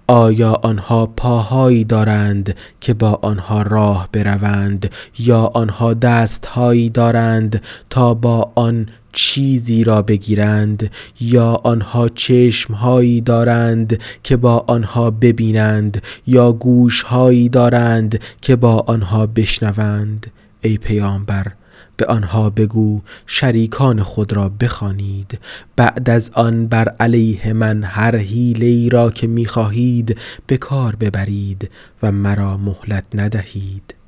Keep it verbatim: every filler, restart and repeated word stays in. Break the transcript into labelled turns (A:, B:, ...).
A: آیا آنها پاهایی دارند که با آنها راه بروند، یا آنها دستهایی دارند تا با آن چیزی را بگیرند، یا آنها چشمهایی دارند که با آنها ببینند، یا گوشهایی دارند که با آنها بشنوند؟ ای پیامبر، به آنها بگو شریکان خود را بخوانید، بعد از آن بر علیه من هر حیله‌ای را که می‌خواهید به کار ببرید و مرا مهلت ندهید.